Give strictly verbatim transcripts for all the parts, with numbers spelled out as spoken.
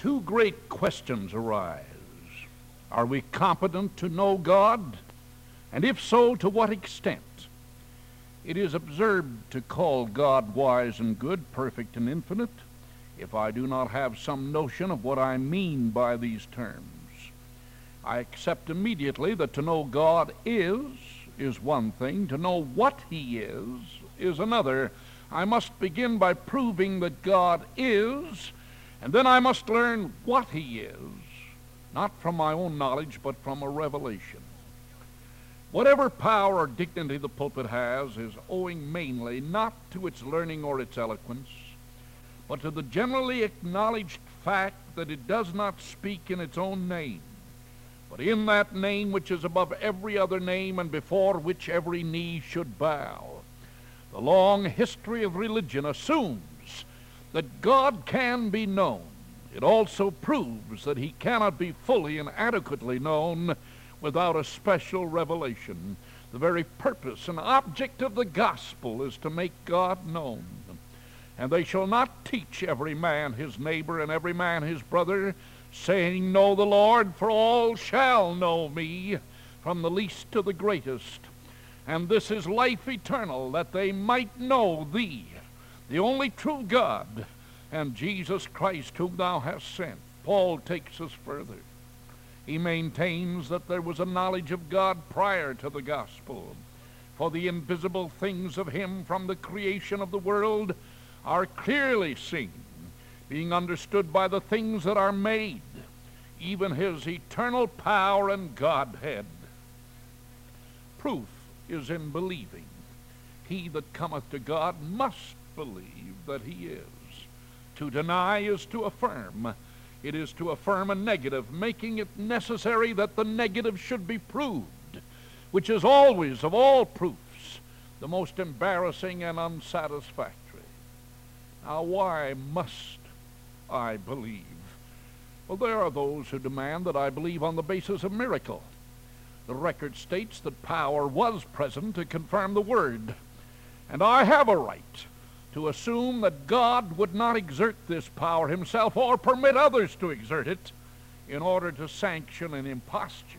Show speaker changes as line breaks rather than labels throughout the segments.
Two great questions arise. Are we competent to know God? And if so, to what extent? It is absurd to call God wise and good, perfect and infinite, if I do not have some notion of what I mean by these terms. I accept immediately that to know God is, is one thing. To know what he is, is another. I must begin by proving that God is, and then I must learn what he is, not from my own knowledge, but from a revelation. Whatever power or dignity the pulpit has is owing mainly not to its learning or its eloquence, but to the generally acknowledged fact that it does not speak in its own name, but in that name which is above every other name and before which every knee should bow. The long history of religion assumes that God can be known. It also proves that he cannot be fully and adequately known without a special revelation. The very purpose and object of the gospel is to make God known. And they shall not teach every man his neighbor and every man his brother, saying, Know the Lord, for all shall know me, from the least to the greatest. And this is life eternal, that they might know thee, the only true God, and Jesus Christ whom thou hast sent. Paul takes us further. He maintains that there was a knowledge of God prior to the gospel, for the invisible things of him from the creation of the world are clearly seen, being understood by the things that are made, even his eternal power and Godhead. Proof is in believing. He that cometh to God must believe that he is. To deny is to affirm. It is to affirm a negative, making it necessary that the negative should be proved, which is always, of all proofs, the most embarrassing and unsatisfactory. Now, why must I believe? Well, there are those who demand that I believe on the basis of miracle. The record states that power was present to confirm the word, and I have a right to assume that God would not exert this power himself or permit others to exert it in order to sanction an imposture.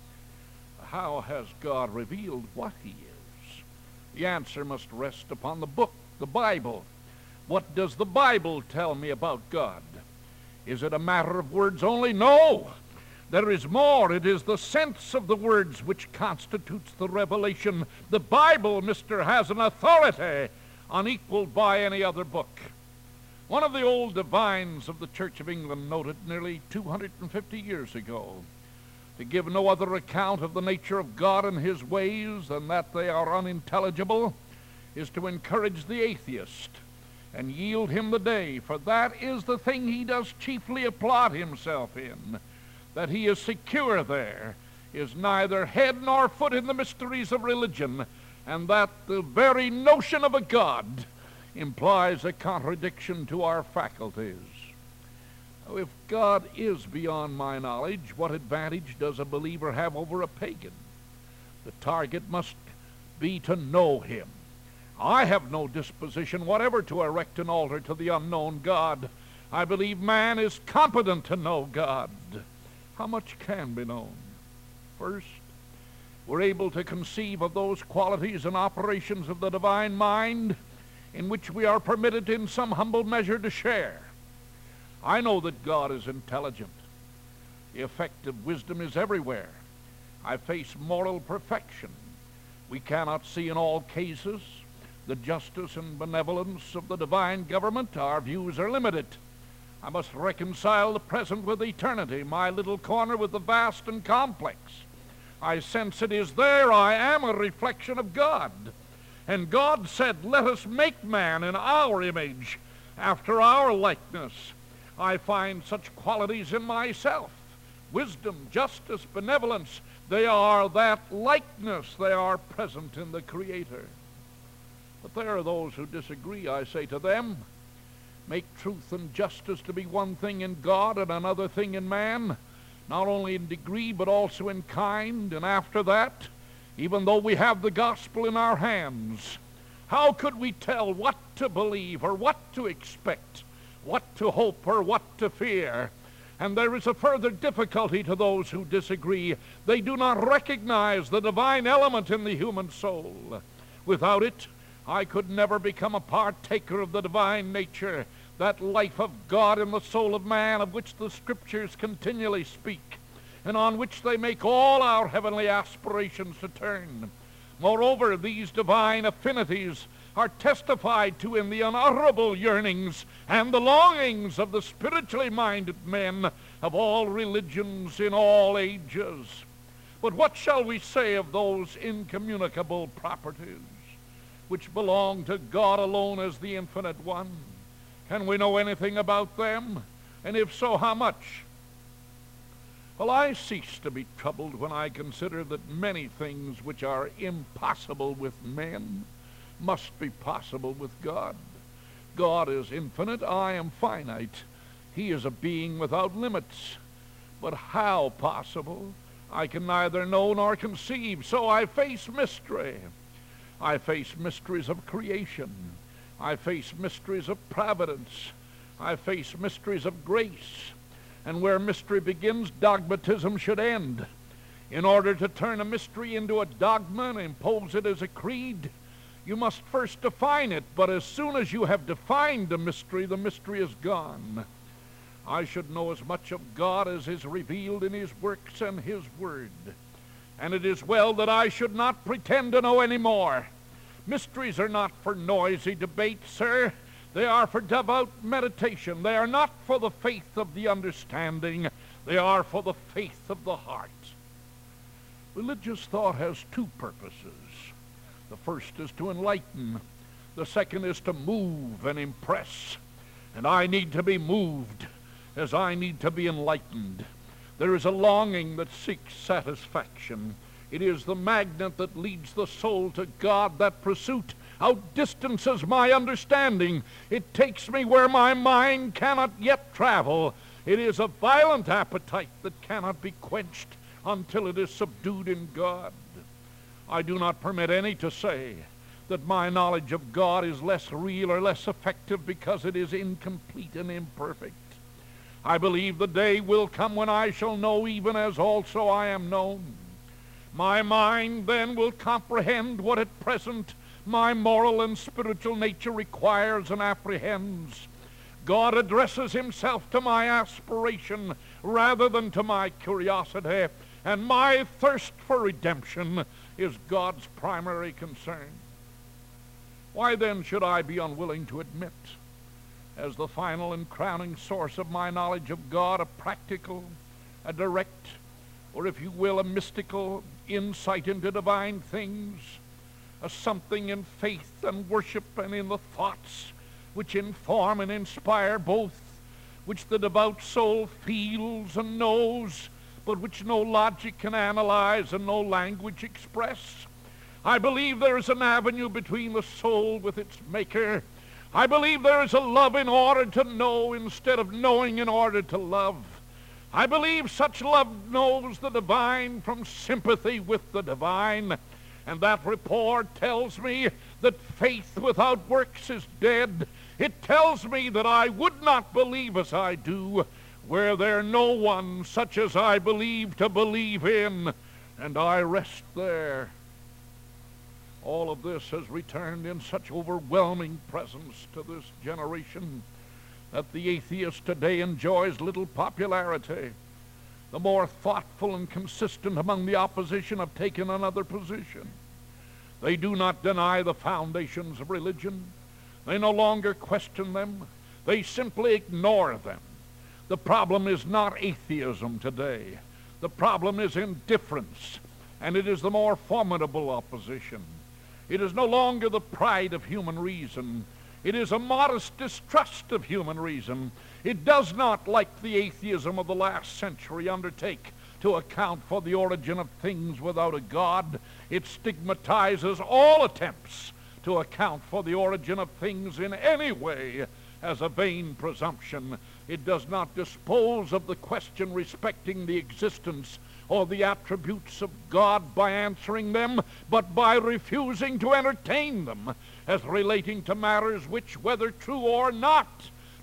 How has God revealed what he is? The answer must rest upon the book, the Bible. What does the Bible tell me about God? Is it a matter of words only? No. There is more. It is the sense of the words which constitutes the revelation. The Bible, mister, has an authority unequaled by any other book. One of the old divines of the Church of England noted nearly two hundred fifty years ago, to give no other account of the nature of God and his ways than that they are unintelligible, is to encourage the atheist and yield him the day, for that is the thing he does chiefly applaud himself in, that he is secure there, is neither head nor foot in the mysteries of religion, and that the very notion of a God implies a contradiction to our faculties. If God is beyond my knowledge, what advantage does a believer have over a pagan? The target must be to know him. I have no disposition whatever to erect an altar to the unknown God. I believe man is competent to know God. How much can be known? First, we're able to conceive of those qualities and operations of the divine mind in which we are permitted in some humble measure to share. I know that God is intelligent. The effect of wisdom is everywhere. I face moral perfection. We cannot see in all cases the justice and benevolence of the divine government. Our views are limited. I must reconcile the present with eternity, my little corner with the vast and complex. I sense it is there I am a reflection of God. And God said, let us make man in our image, after our likeness. I find such qualities in myself. Wisdom, justice, benevolence, they are that likeness. They are present in the Creator. But there are those who disagree. I say to them, make truth and justice to be one thing in God and another thing in man, not only in degree but also in kind. And after that, even though we have the gospel in our hands, how could we tell what to believe or what to expect, what to hope or what to fear, And there is a further difficulty to those who disagree. They do not recognize the divine element in the human soul. Without it, I could never become a partaker of the divine nature, that life of God in the soul of man of which the Scriptures continually speak, and on which they make all our heavenly aspirations to turn. Moreover, these divine affinities are testified to in the unutterable yearnings and the longings of the spiritually minded men of all religions in all ages. But what shall we say of those incommunicable properties which belong to God alone as the Infinite One? Can we know anything about them? And if so, how much? Well, I cease to be troubled when I consider that many things which are impossible with men must be possible with God. God is infinite, I am finite. He is a being without limits. But how possible? I can neither know nor conceive, so I face mystery. I face mysteries of creation. I face mysteries of providence. I face mysteries of grace. And where mystery begins, dogmatism should end. In order to turn a mystery into a dogma and impose it as a creed, you must first define it. But as soon as you have defined a mystery, the mystery is gone. I should know as much of God as is revealed in his works and his word. And it is well that I should not pretend to know any more. Mysteries are not for noisy debate, sir. They are for devout meditation. They are not for the faith of the understanding. They are for the faith of the heart. Religious thought has two purposes. The first is to enlighten. The second is to move and impress. And I need to be moved as I need to be enlightened. There is a longing that seeks satisfaction. It is the magnet that leads the soul to God. That pursuit outdistances my understanding. It takes me where my mind cannot yet travel. It is a violent appetite that cannot be quenched until it is subdued in God. I do not permit any to say that my knowledge of God is less real or less effective because it is incomplete and imperfect. I believe the day will come when I shall know even as also I am known. My mind then will comprehend what at present my moral and spiritual nature requires and apprehends. God addresses himself to my aspiration rather than to my curiosity, and my thirst for redemption is God's primary concern. Why then should I be unwilling to admit, as the final and crowning source of my knowledge of God, a practical, a direct, or if you will, a mystical insight into divine things, a something in faith and worship and in the thoughts which inform and inspire both, which the devout soul feels and knows, but which no logic can analyze and no language express? I believe there is an avenue between the soul with its maker. I believe there is a love in order to know instead of knowing in order to love. I believe such love knows the divine from sympathy with the divine. And that rapport tells me that faith without works is dead. It tells me that I would not believe as I do were there no one such as I believe to believe in, and I rest there. All of this has returned in such overwhelming presence to this generation that the atheist today enjoys little popularity. The more thoughtful and consistent among the opposition have taken another position. They do not deny the foundations of religion. They no longer question them. They simply ignore them. The problem is not atheism today. The problem is indifference, and it is the more formidable opposition. It is no longer the pride of human reason. It is a modest distrust of human reason. It does not, like the atheism of the last century, undertake to account for the origin of things without a God. It stigmatizes all attempts to account for the origin of things in any way as a vain presumption. It does not dispose of the question respecting the existence or the attributes of God by answering them, but by refusing to entertain them as relating to matters which, whether true or not,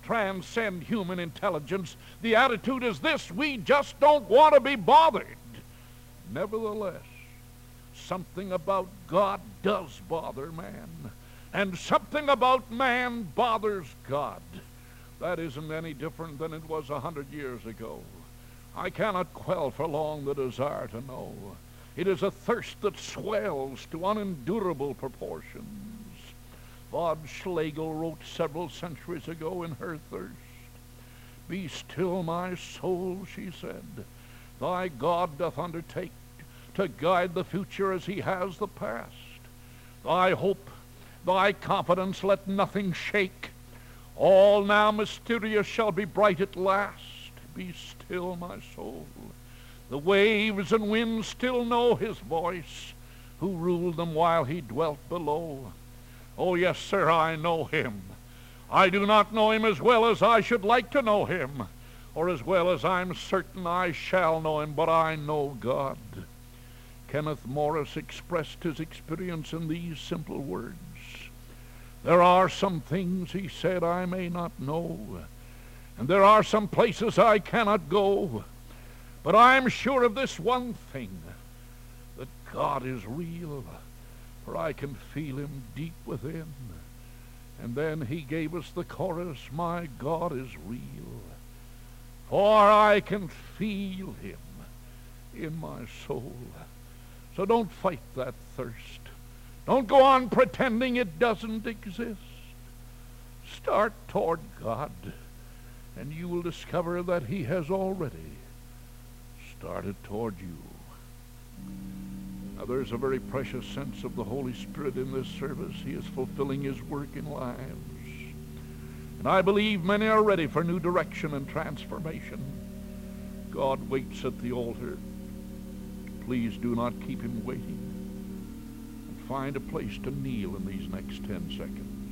transcend human intelligence. The attitude is this: we just don't want to be bothered. Nevertheless, something about God does bother man, and something about man bothers God. That isn't any different than it was a hundred years ago. I cannot quell for long the desire to know. It is a thirst that swells to unendurable proportions. Vaude Schlegel wrote several centuries ago in her thirst, "Be still, my soul," she said. "Thy God doth undertake to guide the future as he has the past. Thy hope, thy confidence, let nothing shake. All now mysterious shall be bright at last. Be still, my soul. The waves and winds still know his voice, who ruled them while he dwelt below. Oh, yes, sir, I know him. I do not know him as well as I should like to know him, or as well as I'm certain I shall know him, but I know God." Kenneth Morris expressed his experience in these simple words. "There are some things," he said, "I may not know, and there are some places I cannot go, but I'm sure of this one thing, that God is real, for I can feel him deep within." And then he gave us the chorus, "My God is real, for I can feel him in my soul." So don't fight that thirst. Don't go on pretending it doesn't exist. Start toward God, and you will discover that he has already started toward you. Now, there's a very precious sense of the Holy Spirit in this service. He is fulfilling his work in lives. And I believe many are ready for new direction and transformation. God waits at the altar. Please do not keep him waiting. And find a place to kneel in these next ten seconds.